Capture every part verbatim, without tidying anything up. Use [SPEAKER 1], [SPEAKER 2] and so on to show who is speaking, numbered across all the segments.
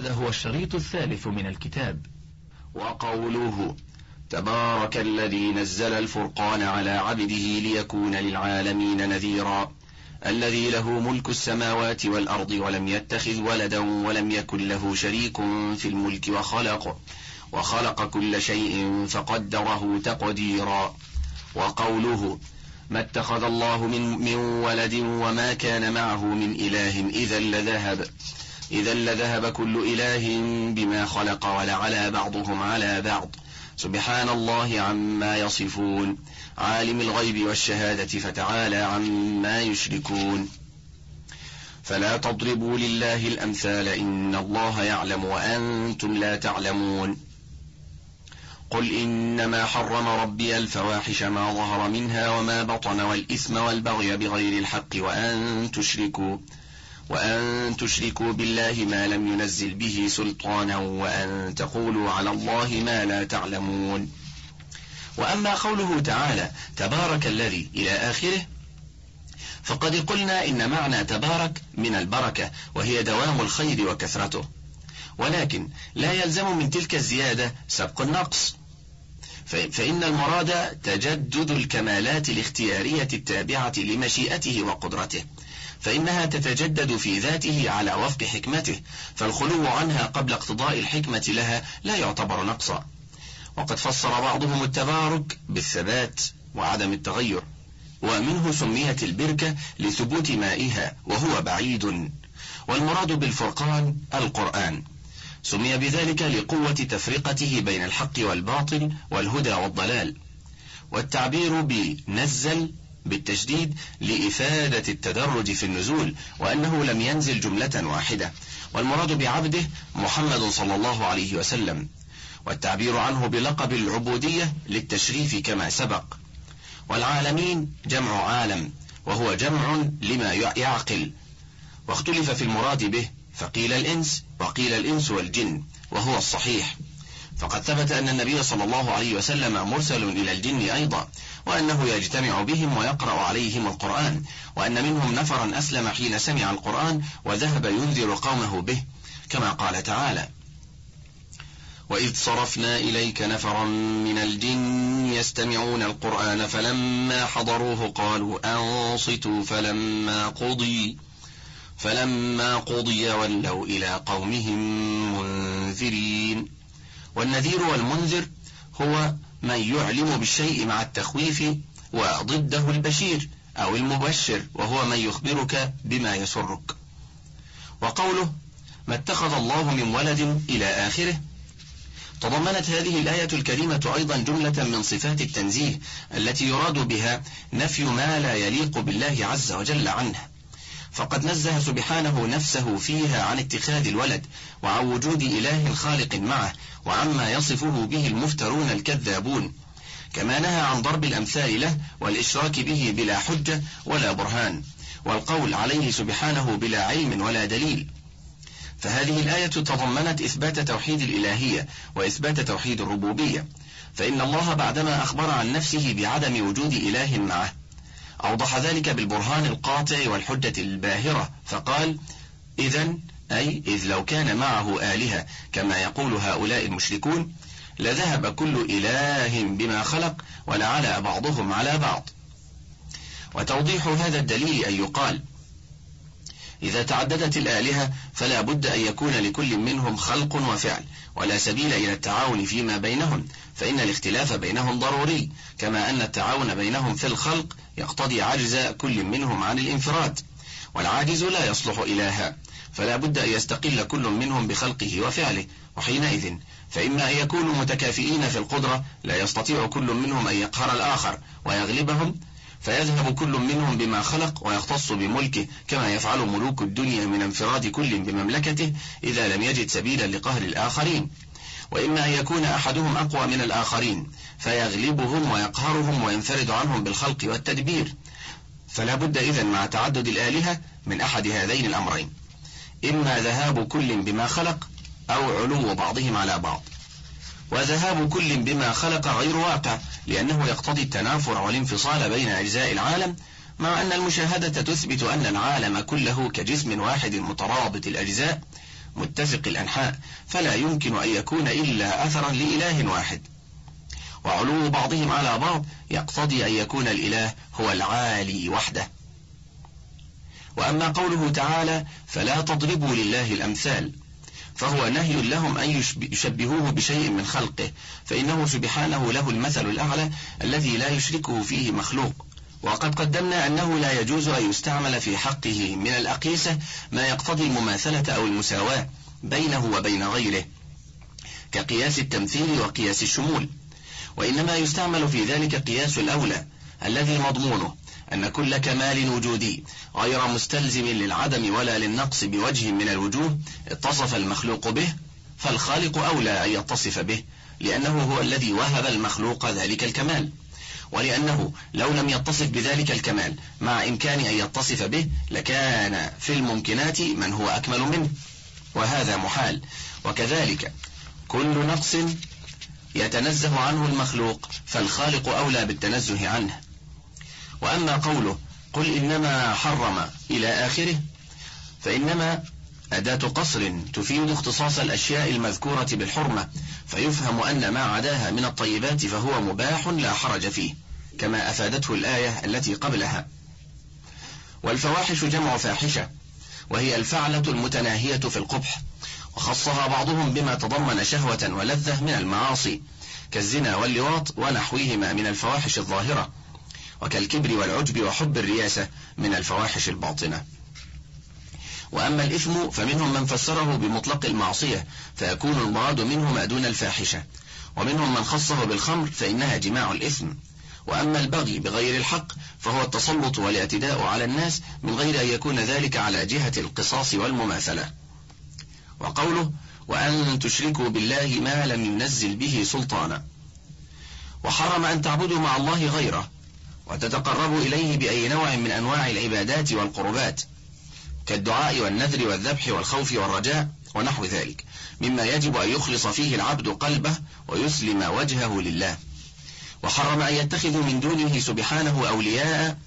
[SPEAKER 1] وهذا هو الشريط الثالث من الكتاب.
[SPEAKER 2] وقوله تبارك الذي نزل الفرقان على عبده ليكون للعالمين نذيرا، الذي له ملك السماوات والأرض ولم يتخذ ولدا ولم يكن له شريك في الملك وخلق وخلق كل شيء فقدره تقديرا. وقوله ما اتخذ الله من, من ولد وما كان معه من إله إذا لذهب إذا لذهب كل إله بما خلق ولعلى بعضهم على بعض، سبحان الله عما يصفون، عالم الغيب والشهادة فتعالى عما يشركون. فلا تضربوا لله الأمثال إن الله يعلم وأنتم لا تعلمون. قل إنما حرم ربي الفواحش ما ظهر منها وما بطن والإثم والبغي بغير الحق وأن تشركوا وأن تشركوا بالله ما لم ينزل به سلطانا وأن تقولوا على الله ما لا تعلمون. وأما قوله تعالى تبارك الذي إلى آخره، فقد قلنا إن معنى تبارك من البركة وهي دوام الخير وكثرته، ولكن لا يلزم من تلك الزيادة سبق النقص، فإن المراد تجدد الكمالات الاختيارية التابعة لمشيئته وقدرته، فإنها تتجدد في ذاته على وفق حكمته، فالخلو عنها قبل اقتضاء الحكمة لها لا يعتبر نقصا. وقد فسر بعضهم التبارك بالثبات وعدم التغير، ومنه سميت البركة لثبوت مائها وهو بعيد، والمراد بالفرقان القرآن، سمي بذلك لقوة تفرقته بين الحق والباطل والهدى والضلال. والتعبير بنزل بالتشديد لإفادة التدرج في النزول، وأنه لم ينزل جملة واحدة، والمراد بعبده محمد صلى الله عليه وسلم، والتعبير عنه بلقب العبودية للتشريف كما سبق. والعالمين جمع عالم وهو جمع لما يعقل، واختلف في المراد به، فقيل الإنس وقيل الإنس والجن، وهو الصحيح، فقد ثبت أن النبي صلى الله عليه وسلم مرسل إلى الجن أيضا، وأنه يجتمع بهم ويقرأ عليهم القرآن، وأن منهم نفرا أسلم حين سمع القرآن وذهب ينذر قومه به، كما قال تعالى وإذ صرفنا إليك نفرا من الجن يستمعون القرآن فلما حضروه قالوا أنصتوا فلما قضي فلما قضي ولوا إلى قومهم منذرين. والنذير والمنذر هو من يعلم بالشيء مع التخويف، وضده البشير أو المبشر وهو من يخبرك بما يسرك. وقوله ما اتخذ الله من ولد إلى آخره، تضمنت هذه الآية الكريمة أيضا جملة من صفات التنزيه التي يراد بها نفي ما لا يليق بالله عز وجل عنه، فقد نزه سبحانه نفسه فيها عن اتخاذ الولد وعن وجود إله خالق معه، وعما يصفه به المفترون الكذابون، كما نهى عن ضرب الأمثال له والإشراك به بلا حجة ولا برهان، والقول عليه سبحانه بلا علم ولا دليل. فهذه الآية تضمنت إثبات توحيد الإلهية وإثبات توحيد الربوبية، فإن الله بعدما أخبر عن نفسه بعدم وجود إله معه أوضح ذلك بالبرهان القاطع والحجة الباهرة، فقال إذن أي إذ لو كان معه آلهة كما يقول هؤلاء المشركون لذهب كل إله بما خلق ولعلى بعضهم على بعض. وتوضيح هذا الدليل أن يقال إذا تعددت الآلهة فلا بد أن يكون لكل منهم خلق وفعل، ولا سبيل إلى التعاون فيما بينهم، فإن الاختلاف بينهم ضروري، كما أن التعاون بينهم في الخلق يقتضي عجز كل منهم عن الانفراد، والعاجز لا يصلح إلها، فلا بد أن يستقل كل منهم بخلقه وفعله، وحينئذ فإما أن يكونوا متكافئين في القدرة لا يستطيع كل منهم أن يقهر الآخر ويغلبهم، فيذهب كل منهم بما خلق ويختص بملكه، كما يفعل ملوك الدنيا من انفراد كل بمملكته إذا لم يجد سبيلا لقهر الآخرين. وإما أن يكون أحدهم أقوى من الآخرين فيغلبهم ويقهرهم وينفرد عنهم بالخلق والتدبير، فلا بد إذن مع تعدد الآلهة من أحد هذين الأمرين، إما ذهاب كل بما خلق أو علو بعضهم على بعض. وذهاب كل بما خلق غير واقع، لأنه يقتضي التنافر والانفصال بين أجزاء العالم، مع أن المشاهدة تثبت أن العالم كله كجسم واحد مترابط الأجزاء متفق الأنحاء، فلا يمكن أن يكون إلا أثرا لإله واحد. وعلو بعضهم على بعض يقتضي أن يكون الإله هو العالي وحده. وأما قوله تعالى فلا تضربوا لله الأمثال، فهو نهي لهم أن يشبهوه بشيء من خلقه، فإنه سبحانه له المثل الأعلى الذي لا يشركه فيه مخلوق. وقد قدمنا أنه لا يجوز أن يستعمل في حقه من الأقيسة ما يقتضي المماثلة أو المساواة بينه وبين غيره، كقياس التمثيل وقياس الشمول، وإنما يستعمل في ذلك قياس الأولى الذي مضمونه أن كل كمال وجودي غير مستلزم للعدم ولا للنقص بوجه من الوجوه اتصف المخلوق به، فالخالق أولى أن يتصف به، لأنه هو الذي وهب المخلوق ذلك الكمال، ولأنه لو لم يتصف بذلك الكمال مع إمكان أن يتصف به لكان في الممكنات من هو أكمل منه، وهذا محال. وكذلك كل نقص يتنزه عنه المخلوق فالخالق أولى بالتنزه عنه. وأما قوله قل إنما حرم إلى آخره، فإنما أداة قصر تفيد اختصاص الأشياء المذكورة بالحرمة، فيفهم أن ما عداها من الطيبات فهو مباح لا حرج فيه، كما أفادته الآية التي قبلها. والفواحش جمع فاحشة، وهي الفعلة المتناهية في القبح، وخصها بعضهم بما تضمن شهوة ولذة من المعاصي كالزنا واللواط ونحوهما من الفواحش الظاهرة، وكالكبر والعجب وحب الرياسة من الفواحش الباطنة. وأما الإثم فمنهم من فسره بمطلق المعصية فيكون المراد منه ما دون الفاحشة، ومنهم من خصه بالخمر فإنها جماع الإثم. وأما البغي بغير الحق فهو التسلط والاعتداء على الناس من غير أن يكون ذلك على جهة القصاص والمماثلة. وقوله وأن تشركوا بالله ما لم ينزل به سلطانا، وحرم أن تعبدوا مع الله غيره وتتقربوا إليه بأي نوع من أنواع العبادات والقربات كالدعاء والنذر والذبح والخوف والرجاء ونحو ذلك، مما يجب أن يخلص فيه العبد قلبه ويسلم وجهه لله. وحرم أن يتخذوا من دونه سبحانه أولياء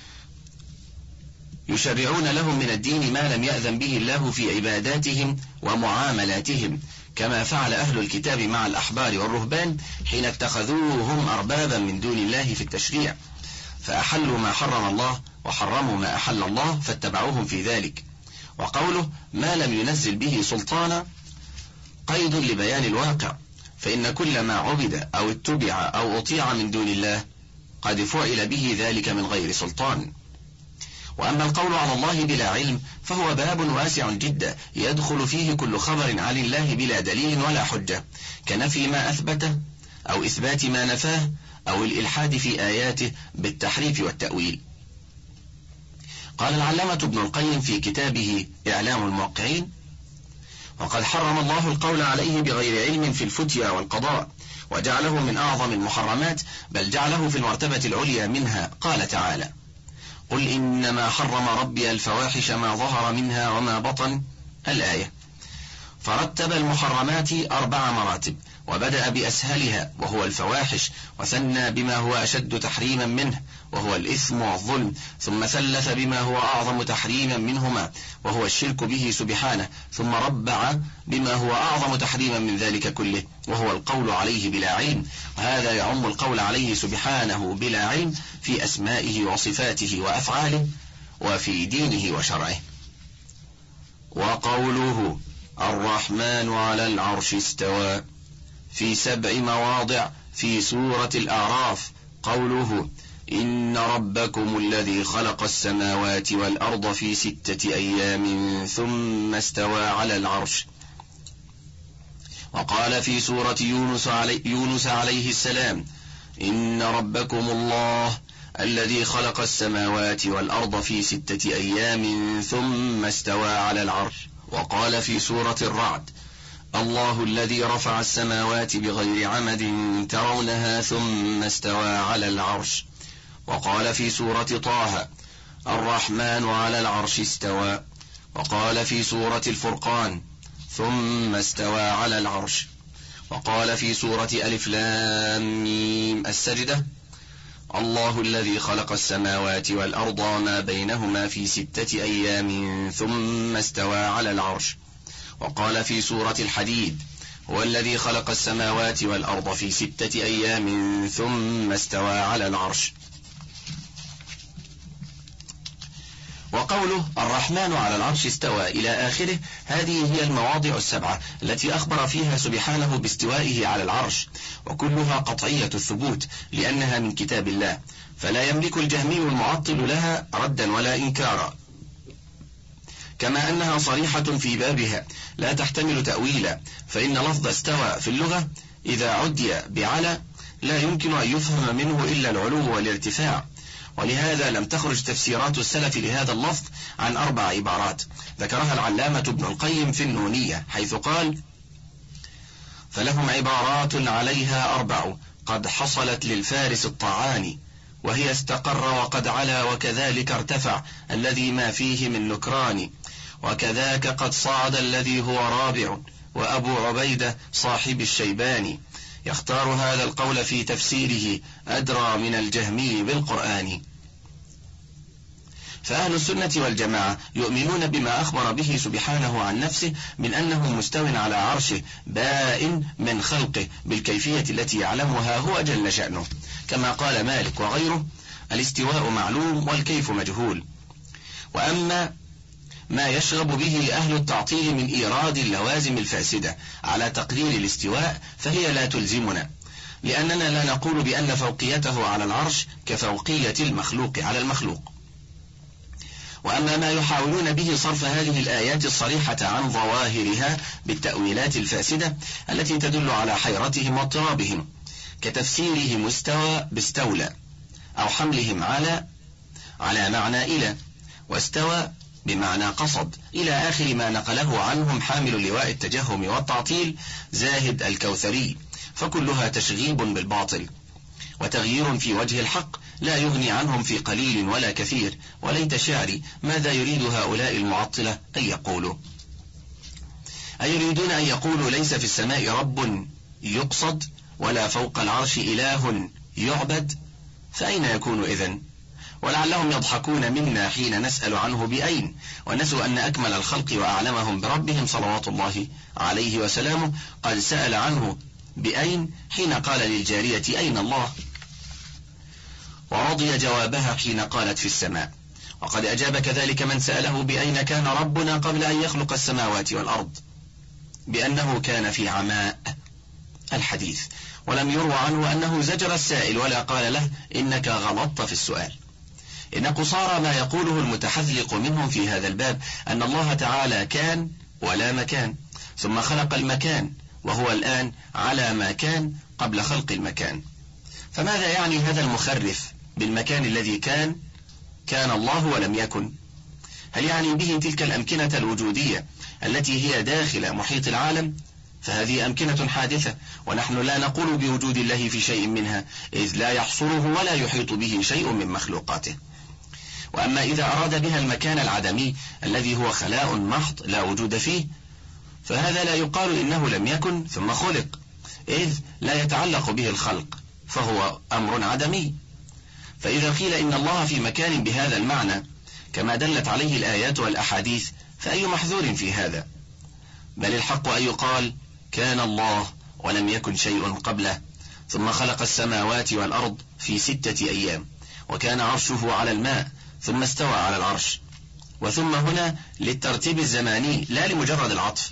[SPEAKER 2] يشرعون لهم من الدين ما لم يأذن به الله في عباداتهم ومعاملاتهم، كما فعل أهل الكتاب مع الأحبار والرهبان حين اتخذوهم أربابا من دون الله في التشريع، فأحلوا ما حرم الله وحرموا ما أحل الله فاتبعوهم في ذلك. وقوله ما لم ينزل به سلطانا قيد لبيان الواقع، فإن كل ما عبد أو اتبع أو أطيع من دون الله قد فعل به ذلك من غير سلطان. وأما القول على الله بلا علم فهو باب واسع جدا يدخل فيه كل خبر عن الله بلا دليل ولا حجة، كنفي ما أثبته أو إثبات ما نفاه أو الإلحاد في آياته بالتحريف والتأويل. قال العلامة ابن القيم في كتابه إعلام الموقعين وقد حرم الله القول عليه بغير علم في الفتيا والقضاء وجعله من أعظم المحرمات، بل جعله في المرتبة العليا منها. قال تعالى قل إنما حرم ربي الفواحش ما ظهر منها وما بطن، الآية. فرتب المحرمات أربع مراتب، وبدأ بأسهلها وهو الفواحش، وثنى بما هو أشد تحريما منه وهو الإثم والظلم، ثم ثلث بما هو أعظم تحريما منهما وهو الشرك به سبحانه، ثم ربع بما هو أعظم تحريما من ذلك كله وهو القول عليه بلا علم، وهذا يعم القول عليه سبحانه بلا علم في أسمائه وصفاته وأفعاله وفي دينه وشرعه. وقوله الرحمن على العرش استوى في سبع مواضع في سورة الأعراف، قوله إن ربكم الذي خلق السماوات والأرض في ستة أيام ثم استوى على العرش. وقال في سورة يونس, علي يونس عليه السلام إن ربكم الله الذي خلق السماوات والأرض في ستة أيام ثم استوى على العرش. وقال في سورة الرعد الله الذي رفع السماوات بغير عمد ترونها ثم استوى على العرش. وقال في سورة طه الرحمن على العرش استوى. وقال في سورة الفرقان ثم استوى على العرش. وقال في سورة ألف لام ميم السجدة الله الذي خلق السماوات والأرض ما بينهما في ستة أيام ثم استوى على العرش. وقال في سورة الحديد: هو الذي خلق السماوات والأرض في ستة أيام ثم استوى على العرش. وقوله الرحمن على العرش استوى إلى آخره، هذه هي المواضع السبعة التي أخبر فيها سبحانه باستوائه على العرش، وكلها قطعية الثبوت لأنها من كتاب الله، فلا يملك الجهمي المعطل لها ردا ولا إنكارا، كما أنها صريحة في بابها لا تحتمل تأويلا، فإن لفظ استوى في اللغة إذا عدي بعلى لا يمكن أن يفهم منه إلا العلو والارتفاع، ولهذا لم تخرج تفسيرات السلف لهذا اللفظ عن أربع عبارات ذكرها العلامة ابن القيم في النونية، حيث قال: فلهم عبارات عليها أربع قد حصلت للفارس الطعان، وهي استقر وقد علا وكذلك ارتفع الذي ما فيه من نكران، وكذاك قد صعد الذي هو رابع، وأبو عبيدة صاحب الشيباني يختار هذا القول في تفسيره أدرى من الجهمي بالقرآن. فأهل السنة والجماعة يؤمنون بما أخبر به سبحانه عن نفسه من أنه مستو على عرشه بائن من خلقه بالكيفية التي يعلمها هو جل شأنه، كما قال مالك وغيره: الاستواء معلوم والكيف مجهول. وأما ما يشغب به أهل التعطيل من إيراد اللوازم الفاسدة على تقرير الاستواء فهي لا تلزمنا، لأننا لا نقول بأن فوقيته على العرش كفوقية المخلوق على المخلوق. وأما ما يحاولون به صرف هذه الآيات الصريحة عن ظواهرها بالتأويلات الفاسدة التي تدل على حيرتهم واضطرابهم، كتفسيرهم استوى باستولى، أو حملهم على على معنى إلى، واستوى بمعنى قصد، إلى آخر ما نقله عنهم حامل لواء التجهم والتعطيل زاهد الكوثري، فكلها تشغيب بالباطل وتغيير في وجه الحق لا يغني عنهم في قليل ولا كثير. وليت شعري ماذا يريد هؤلاء المعطلة أن يقولوا؟ أيريدون أن يقولوا ليس في السماء رب يقصد ولا فوق العرش إله يعبد؟ فأين يكون إذن؟ ولعلهم يضحكون منا حين نسأل عنه بأين، ونسوا أن أكمل الخلق وأعلمهم بربهم صلوات الله عليه وسلامه قد سأل عنه بأين حين قال للجارية أين الله، ورضي جوابها حين قالت في السماء. وقد أجاب كذلك من سأله بأين كان ربنا قبل أن يخلق السماوات والأرض بأنه كان في عماء الحديث، ولم يروى عنه أنه زجر السائل ولا قال له إنك غلطت في السؤال. إن قصارى ما يقوله المتحذلق منهم في هذا الباب أن الله تعالى كان ولا مكان، ثم خلق المكان وهو الآن على ما كان قبل خلق المكان. فماذا يعني هذا المخرف بالمكان الذي كان كان الله ولم يكن؟ هل يعني به تلك الأمكنة الوجودية التي هي داخل محيط العالم؟ فهذه أمكنة حادثة، ونحن لا نقول بوجود الله في شيء منها، إذ لا يحصره ولا يحيط به شيء من مخلوقاته. وأما إذا أراد بها المكان العدمي الذي هو خلاء محض لا وجود فيه، فهذا لا يقال إنه لم يكن ثم خلق، إذ لا يتعلق به الخلق، فهو أمر عدمي. فإذا قيل إن الله في مكان بهذا المعنى كما دلت عليه الآيات والأحاديث، فأي محذور في هذا؟ بل الحق أن يقال كان الله ولم يكن شيء قبله، ثم خلق السماوات والأرض في ستة أيام، وكان عرشه على الماء، ثم استوى على العرش. وثم هنا للترتيب الزماني لا لمجرد العطف.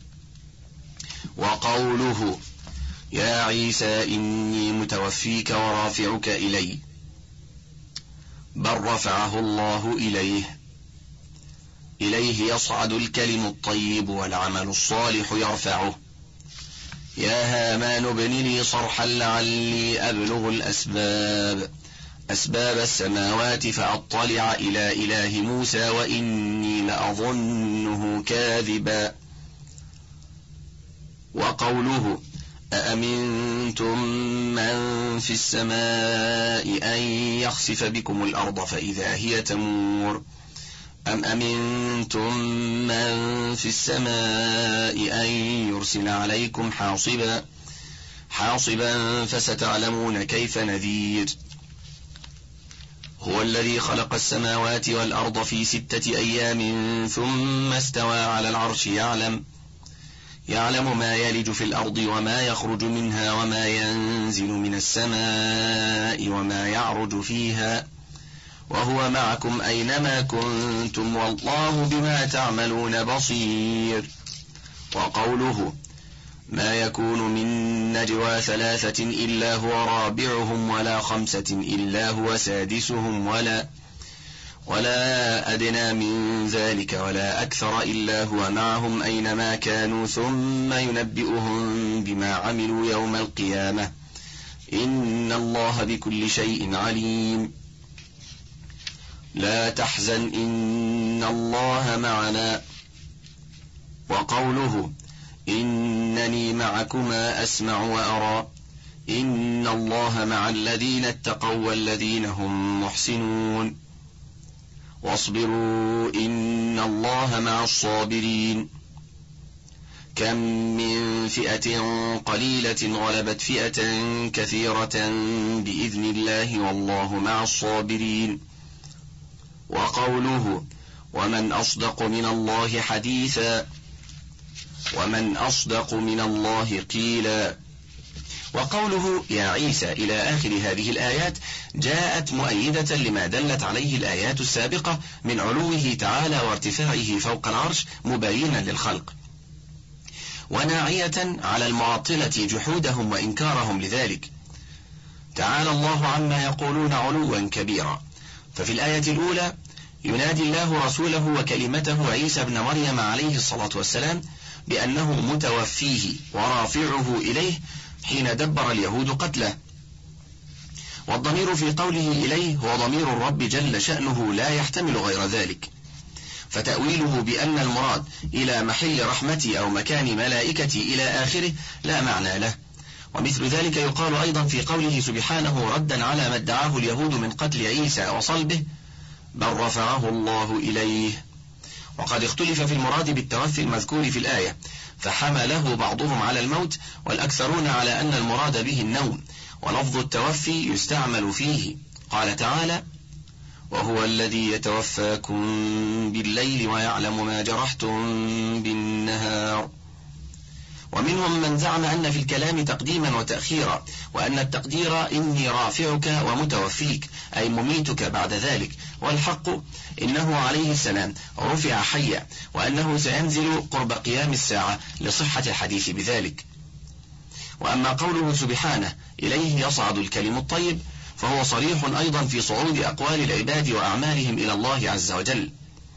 [SPEAKER 2] وقوله يا عيسى إني متوفيك ورافعك إلي، بل رفعه الله إليه، إليه يصعد الكلم الطيب والعمل الصالح يرفعه. يا هامان ابن لي صرحا لعلي أبلغ الأسباب أسباب السماوات فأطلع إلى إله موسى وإني لأظنه كاذبا. وقوله أأمنتم من في السماء أن يخسف بكم الأرض فإذا هي تمور، أم أمنتم من في السماء أن يرسل عليكم حاصبا حاصبا فستعلمون كيف نذير. هو الذي خلق السماوات والأرض في ستة أيام ثم استوى على العرش، يعلم يعلم ما يلج في الأرض وما يخرج منها وما ينزل من السماء وما يعرج فيها وهو معكم أينما كنتم والله بما تعملون بصير. وقوله ما يكون من نجوى ثلاثة إلا هو رابعهم ولا خمسة إلا هو سادسهم ولا ولا أدنى من ذلك ولا أكثر إلا هو معهم أينما كانوا ثم ينبئهم بما عملوا يوم القيامة إن الله بكل شيء عليم. لا تحزن إن الله معنا. وقوله إنني معكما أسمع وأرى إن الله مع الذين اتقوا والذين هم محسنون. واصبروا إن الله مع الصابرين. كم من فئة قليلة غلبت فئة كثيرة بإذن الله والله مع الصابرين. وقوله ومن أصدق من الله حديثا ومن أصدق من الله قيلا. وقوله يا عيسى إلى آخر هذه الآيات جاءت مؤيدة لما دلت عليه الآيات السابقة من علوه تعالى وارتفاعه فوق العرش مباينا للخلق، وناعية على المعطلة جحودهم وإنكارهم لذلك. تعالى الله عما يقولون علوا كبيرا. ففي الآية الأولى ينادي الله رسوله وكلمته عيسى ابن مريم عليه الصلاة والسلام بأنه متوفيه ورافعه إليه حين دبر اليهود قتله، والضمير في قوله إليه هو ضمير الرب جل شأنه لا يحتمل غير ذلك، فتأويله بأن المراد إلى محل رحمتي أو مكان ملائكتي إلى آخره لا معنى له. ومثل ذلك يقال أيضا في قوله سبحانه ردا على ما ادعاه اليهود من قتل عيسى وصلبه بل رفعه الله إليه. وقد اختلف في المراد بالتوفي المذكور في الآية، فحمله بعضهم على الموت والأكثرون على أن المراد به النوم، ولفظ التوفي يستعمل فيه. قال تعالى وهو الذي يتوفاكم بالليل ويعلم ما جرحتم بالنهار. ومنهم من زعم أن في الكلام تقديما وتأخيرا، وأن التقدير إني رافعك ومتوفيك أي مميتك بعد ذلك، والحق إنه عليه السلام رفع حيا، وأنه سينزل قرب قيام الساعة لصحة الحديث بذلك. وأما قوله سبحانه إليه يصعد الكلم الطيب فهو صريح أيضا في صعود أقوال العباد وأعمالهم إلى الله عز وجل،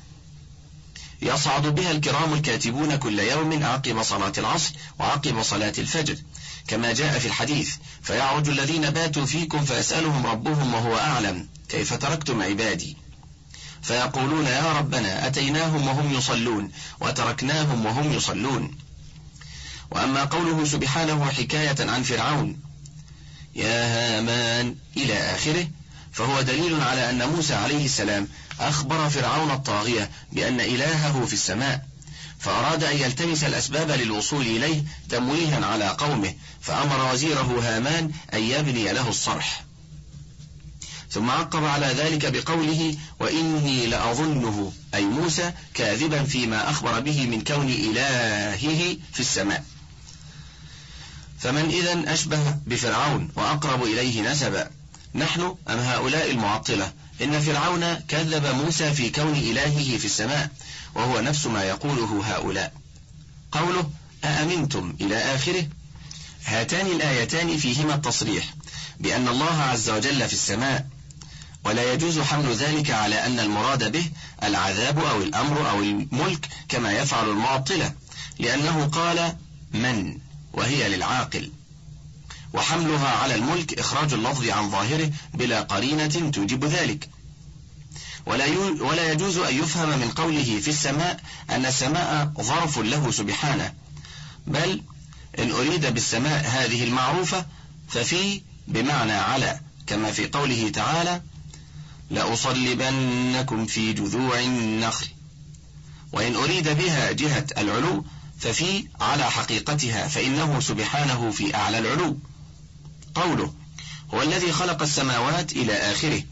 [SPEAKER 2] يصعد بها الكرام الكاتبون كل يوم عقب صلاة العصر وعقب صلاة الفجر كما جاء في الحديث، فيعرج الذين باتوا فيكم فيسألهم ربهم وهو أعلم كيف تركتم عبادي، فيقولون يا ربنا أتيناهم وهم يصلون وتركناهم وهم يصلون. وأما قوله سبحانه حكاية عن فرعون يا هامان إلى آخره فهو دليل على أن موسى عليه السلام أخبر فرعون الطاغية بأن إلهه في السماء، فأراد أن يلتمس الأسباب للوصول إليه تمويها على قومه، فأمر وزيره هامان أن يبني له الصرح، ثم عقب على ذلك بقوله وإني لأظنه أي موسى كاذبا فيما أخبر به من كون إلهه في السماء. فمن إذن أشبه بفرعون وأقرب إليه نسبا، نحن أم هؤلاء المعطلة؟ إن فرعون كذب موسى في كون إلهه في السماء، وهو نفس ما يقوله هؤلاء. قوله أأمنتم إلى آخره، هاتان الآيتان فيهما التصريح بأن الله عز وجل في السماء، ولا يجوز حمل ذلك على أن المراد به العذاب أو الأمر أو الملك كما يفعل المعطلة، لأنه قال من وهي للعاقل، وحملها على الملك إخراج اللفظ عن ظاهره بلا قرينة توجب ذلك. ولا يجوز أن يفهم من قوله في السماء أن السماء ظرف له سبحانه، بل إن أريد بالسماء هذه المعروفة ففي بمعنى على، كما في قوله تعالى لأصلبنكم في جذوع النخل، وإن أريد بها جهة العلو ففي على حقيقتها، فإنه سبحانه في أعلى العلو. قوله هو الذي خلق السماوات إلى آخره،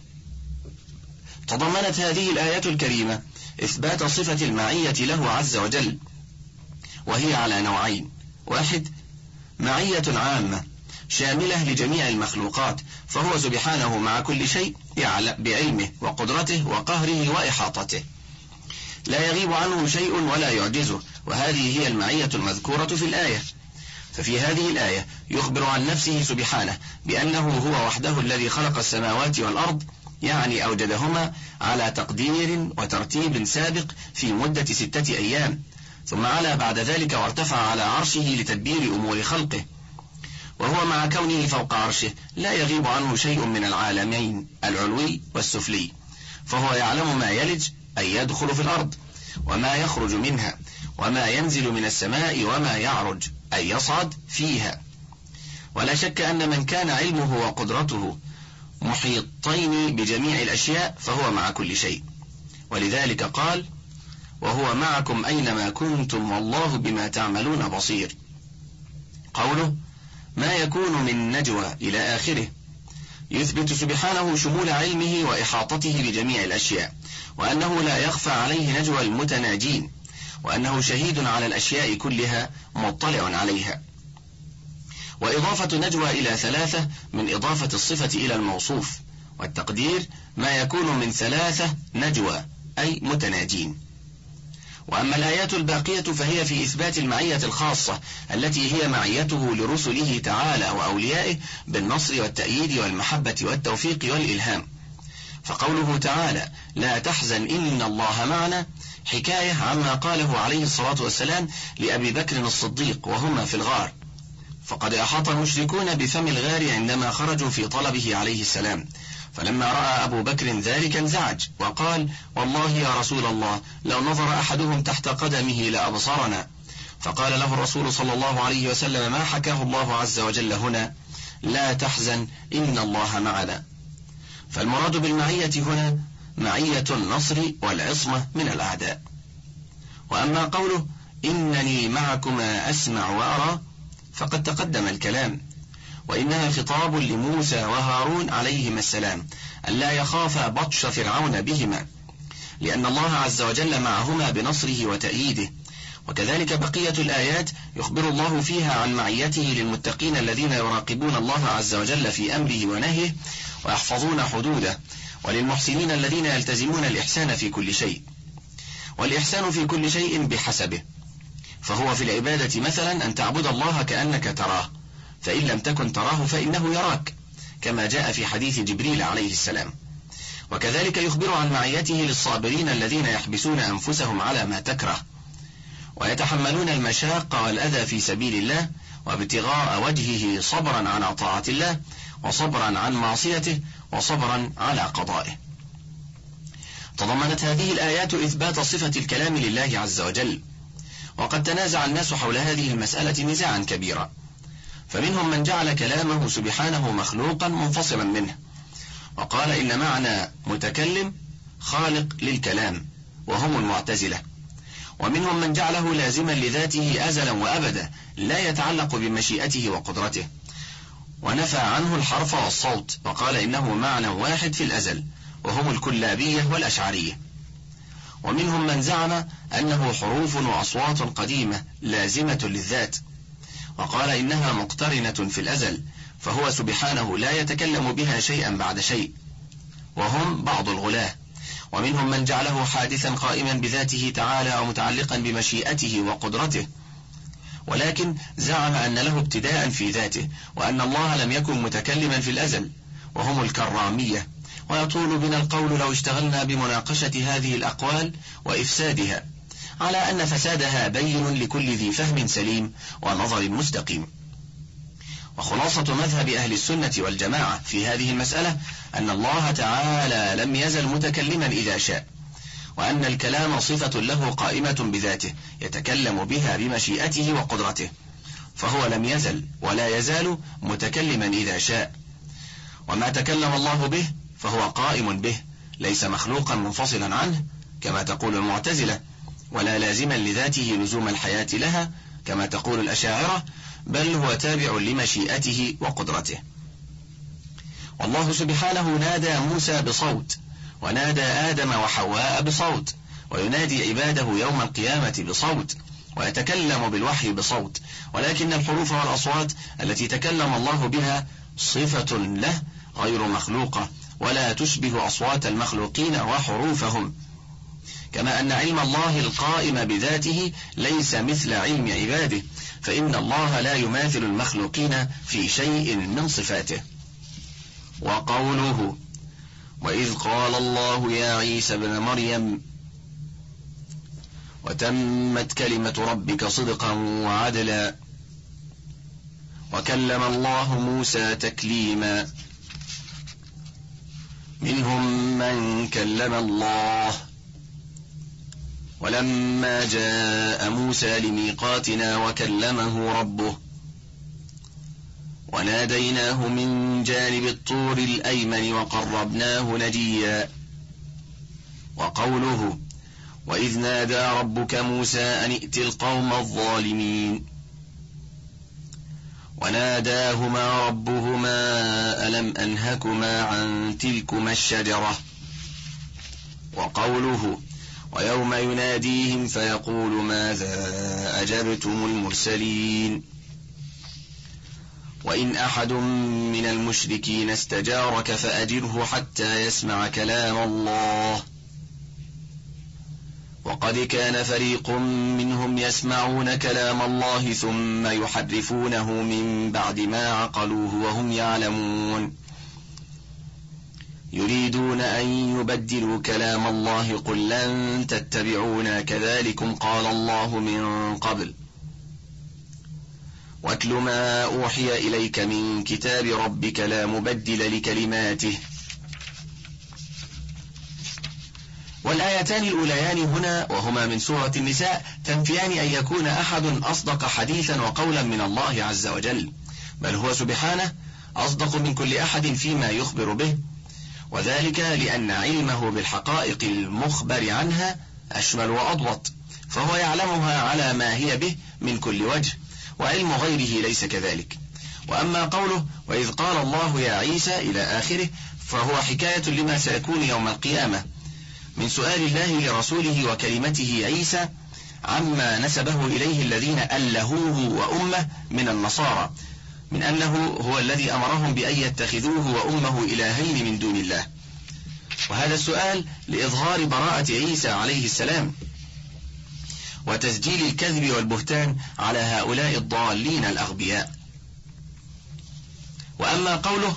[SPEAKER 2] تضمنت هذه الآية الكريمة إثبات صفة المعية له عز وجل، وهي على نوعين: واحد، معية عامة شاملة لجميع المخلوقات، فهو سبحانه مع كل شيء بعلمه وقدرته وقهره وإحاطته، لا يغيب عنه شيء ولا يعجزه، وهذه هي المعية المذكورة في الآية. ففي هذه الآية يخبر عن نفسه سبحانه بأنه هو وحده الذي خلق السماوات والأرض، يعني أوجدهما على تقدير وترتيب سابق في مدة ستة أيام، ثم علا بعد ذلك وارتفع على عرشه لتدبير أمور خلقه، وهو مع كونه فوق عرشه لا يغيب عنه شيء من العالمين العلوي والسفلي، فهو يعلم ما يلج أي يدخل في الأرض، وما يخرج منها، وما ينزل من السماء، وما يعرج أي يصعد فيها. ولا شك أن من كان علمه وقدرته محيطين بجميع الأشياء فهو مع كل شيء، ولذلك قال: وهو معكم أينما كنتم والله بما تعملون بصير. قوله ما يكون من نجوى إلى آخره يثبت سبحانه شمول علمه وإحاطته بجميع الأشياء، وأنه لا يخفى عليه نجوى المتناجين، وأنه شهيد على الأشياء كلها مطلع عليها. وإضافة نجوى إلى ثلاثة من إضافة الصفة إلى الموصوف، والتقدير ما يكون من ثلاثة نجوى أي متناجين. وأما الآيات الباقية فهي في إثبات المعية الخاصة التي هي معيته لرسله تعالى وأوليائه بالنصر والتأييد والمحبة والتوفيق والإلهام. فقوله تعالى لا تحزن إن الله معنا حكاية عما قاله عليه الصلاة والسلام لأبي بكر الصديق وهما في الغار، فقد أحاط المشركون بفم الغار عندما خرجوا في طلبه عليه السلام، فلما رأى أبو بكر ذلك انزعج وقال والله يا رسول الله لو نظر أحدهم تحت قدمه لأبصرنا. فقال له الرسول صلى الله عليه وسلم ما حكاه الله عز وجل هنا: لا تحزن إن الله معنا. فالمراد بالمعية هنا معية النصر والعصمة من الأعداء. وأما قوله إنني معكما أسمع وأرى فقد تقدم الكلام، وإنها خطاب لموسى وهارون عليهما السلام ألا يخافا بطش فرعون بهما، لأن الله عز وجل معهما بنصره وتأييده. وكذلك بقية الآيات يخبر الله فيها عن معيته للمتقين الذين يراقبون الله عز وجل في أمره ونهيه ويحفظون حدوده، وللمحسنين الذين يلتزمون الإحسان في كل شيء. والإحسان في كل شيء بحسبه، فهو في العبادة مثلا أن تعبد الله كأنك تراه، فإن لم تكن تراه فإنه يراك، كما جاء في حديث جبريل عليه السلام. وكذلك يخبر عن معيته للصابرين الذين يحبسون أنفسهم على ما تكره ويتحملون المشاق والأذى في سبيل الله وابتغاء وجهه، صبرا على طاعة الله وصبرا عن معصيته وصبرا على قضائه. تضمنت هذه الآيات إثبات صفة الكلام لله عز وجل، وقد تنازع الناس حول هذه المسألة نزاعا كبيرا، فمنهم من جعل كلامه سبحانه مخلوقا منفصلا منه، وقال إن معنى متكلم خالق للكلام وهم المعتزلة، ومنهم من جعله لازما لذاته أزلا وأبدا لا يتعلق بمشيئته وقدرته، ونفى عنه الحرف والصوت وقال إنه معنى واحد في الأزل، وهم الكلابية والأشعرية. ومنهم من زعم أنه حروف وأصوات قديمة لازمة للذات، وقال إنها مقترنة في الأزل، فهو سبحانه لا يتكلم بها شيئا بعد شيء، وهم بعض الغلاة. ومنهم من جعله حادثا قائما بذاته تعالى ومتعلقا بمشيئته وقدرته، ولكن زعم أن له ابتداء في ذاته، وأن الله لم يكن متكلما في الأزل، وهم الكرامية. ويطول بنا القول لو اشتغلنا بمناقشة هذه الأقوال وإفسادها، على أن فسادها بين لكل ذي فهم سليم ونظر مستقيم. وخلاصة مذهب أهل السنة والجماعة في هذه المسألة أن الله تعالى لم يزل متكلما إذا شاء، وأن الكلام صفة له قائمة بذاته يتكلم بها بمشيئته وقدرته، فهو لم يزل ولا يزال متكلما إذا شاء، وما تكلم الله به فهو قائم به، ليس مخلوقا منفصلا عنه كما تقول المعتزلة، ولا لازما لذاته لزوم الحياة لها كما تقول الأشاعرة، بل هو تابع لمشيئته وقدرته. والله سبحانه نادى موسى بصوت، ونادى آدم وحواء بصوت، وينادي عباده يوم القيامة بصوت، ويتكلم بالوحي بصوت، ولكن الحروف والأصوات التي تكلم الله بها صفة له غير مخلوقة، ولا تشبه أصوات المخلوقين وحروفهم، كما أن علم الله القائم بذاته ليس مثل علم عباده، فإن الله لا يماثل المخلوقين في شيء من صفاته. وقوله: وإذ قال الله يا عيسى ابن مريم وتمت كلمة ربك صدقا وعدلا وكلم الله موسى تكليما، منهم من كلم الله، ولما جاء موسى لميقاتنا وكلمه ربه وناديناه من جانب الطور الأيمن وقربناه نجيا. وقوله: وإذ نادى ربك موسى أن ائت القوم الظالمين، وناداهما ربهما ألم أنهكما عن تلكما الشجرة. وقوله: ويوم يناديهم فيقول ماذا أجبتم المرسلين. وإن أحد من المشركين استجارك فأجره حتى يسمع كلام الله، وقد كان فريق منهم يسمعون كلام الله ثم يحرفونه من بعد ما عقلوه وهم يعلمون، يريدون أن يبدلوا كلام الله قل لن تتبعونا كذلكم قال الله من قبل، واتل ما أوحي إليك من كتاب ربك لا مبدل لكلماته. والآيتان الأوليان هنا وهما من سورة النساء تنفيان أن يكون أحد أصدق حديثا وقولا من الله عز وجل، بل هو سبحانه أصدق من كل أحد فيما يخبر به، وذلك لأن علمه بالحقائق المخبر عنها أشمل وأضبط، فهو يعلمها على ما هي به من كل وجه، وعلم غيره ليس كذلك. وأما قوله وإذ قال الله يا عيسى إلى آخره فهو حكاية لما سيكون يوم القيامة من سؤال الله لرسوله وكلمته عيسى عما نسبه إليه الذين ألهوه وأمه من النصارى، من أنه هو الذي أمرهم بأن يتخذوه وأمه إلهين من دون الله. وهذا السؤال لإظهار براءة عيسى عليه السلام وتسجيل الكذب والبهتان على هؤلاء الضالين الأغبياء. وأما قوله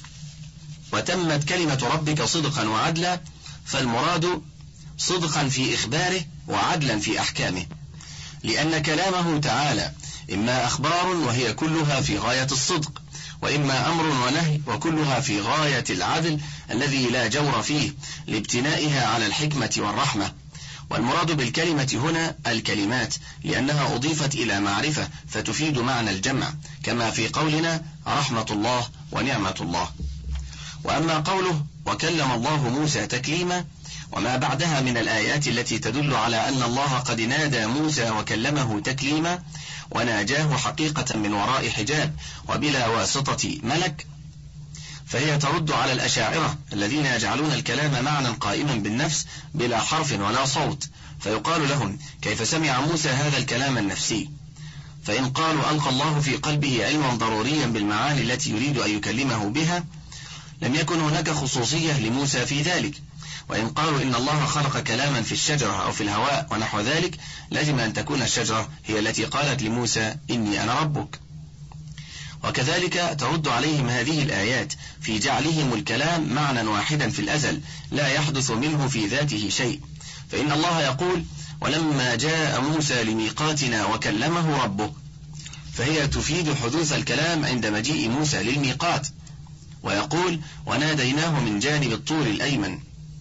[SPEAKER 2] وتمت كلمة ربك صدقا وعدلا، فالمراد صدقا في إخباره وعدلا في أحكامه، لأن كلامه تعالى إما أخبار وهي كلها في غاية الصدق، وإما أمر ونهي وكلها في غاية العدل الذي لا جور فيه لابتنائها على الحكمة والرحمة. والمراد بالكلمة هنا الكلمات، لأنها أضيفت إلى معرفة فتفيد معنى الجمع، كما في قولنا رحمة الله ونعمة الله. وأما قوله وكلم الله موسى تكليما وما بعدها من الآيات التي تدل على أن الله قد نادى موسى وكلمه تكليما وناجاه حقيقة من وراء حجاب وبلا واسطة ملك، فهي ترد على الأشاعرة الذين يجعلون الكلام معنى قائما بالنفس بلا حرف ولا صوت، فيقال لهم كيف سمع موسى هذا الكلام النفسي؟ فإن قالوا ألقى الله في قلبه علما ضروريا بالمعاني التي يريد أن يكلمه بها لم يكن هناك خصوصية لموسى في ذلك. وإن قالوا إن الله خلق كلاما في الشجرة أو في الهواء ونحو ذلك لازم أن تكون الشجرة هي التي قالت لموسى إني أنا ربك. وكذلك ترد عليهم هذه الآيات في جعلهم الكلام معنى واحدا في الأزل لا يحدث منه في ذاته شيء، فإن الله يقول ولما جاء موسى لميقاتنا وكلمه ربه، فهي تفيد حدوث الكلام عند مجيء موسى للميقات، ويقول وناديناه من جانب الطور الأيمن،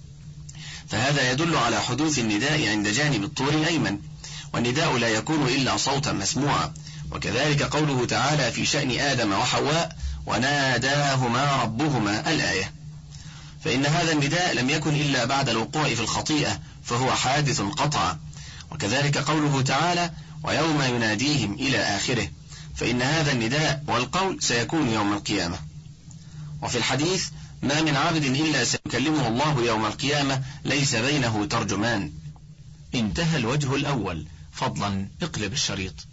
[SPEAKER 2] فهذا يدل على حدوث النداء عند جانب الطور الأيمن، والنداء لا يكون إلا صوتا مسموعا. وكذلك قوله تعالى في شأن آدم وحواء وناداهما ربهما الآية، فإن هذا النداء لم يكن إلا بعد الوقوع في الخطيئة فهو حادث قطعا. وكذلك قوله تعالى ويوم يناديهم إلى آخره، فإن هذا النداء والقول سيكون يوم القيامة. وفي الحديث ما من عبد إلا سيكلمه الله يوم القيامة ليس بينه ترجمان. انتهى الوجه الأول.
[SPEAKER 1] فضلا اقلب الشريط.